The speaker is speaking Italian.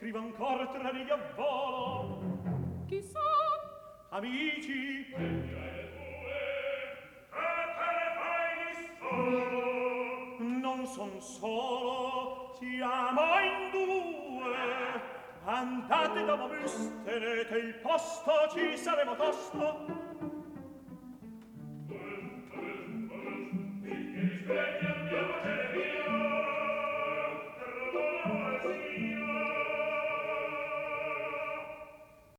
scrivo ancora tra righe a volo. Chissà, amici, e te ne fai di solo. non son solo, siamo in due. Andate da Mobus, tenete il posto, ci saremo tosto.